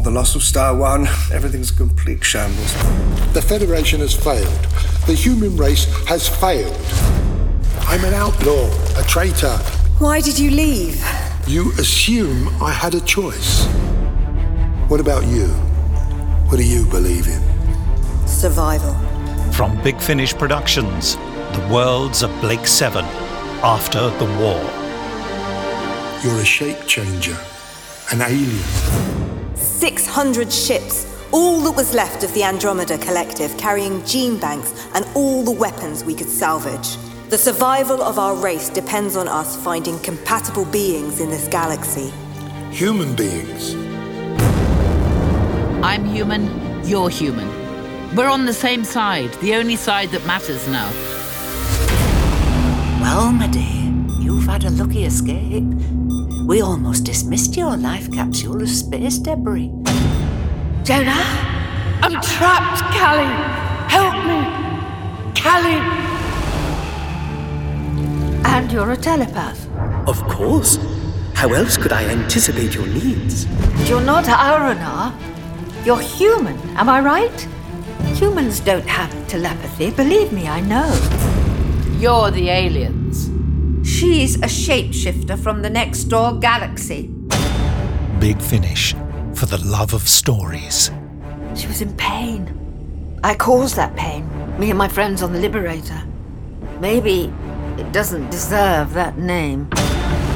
the loss of Star One, everything's a complete shambles. The Federation has failed. The human race has failed. I'm an outlaw, a traitor. Why did you leave? You assume I had a choice. What about you? What do you believe in? Survival. From Big Finish Productions, The Worlds of Blake Seven, After the War. You're a shape changer, an alien. 600 ships, all that was left of the Andromeda Collective, carrying gene banks and all the weapons we could salvage. The survival of our race depends on us finding compatible beings in this galaxy. Human beings. I'm human, you're human. We're on the same side, the only side that matters now. Well, my dear, you've had a lucky escape. We almost dismissed your life capsule as space debris. Jonah? I'm trapped, Callie! Help me! Callie! And you're a telepath. Of course. How else could I anticipate your needs? You're not Aranar. You're human, am I right? Humans don't have telepathy, believe me, I know. You're the aliens. She's a shapeshifter from the next door galaxy. Big Finish, for the love of stories. She was in pain. I caused that pain, me and my friends on the Liberator. Maybe it doesn't deserve that name.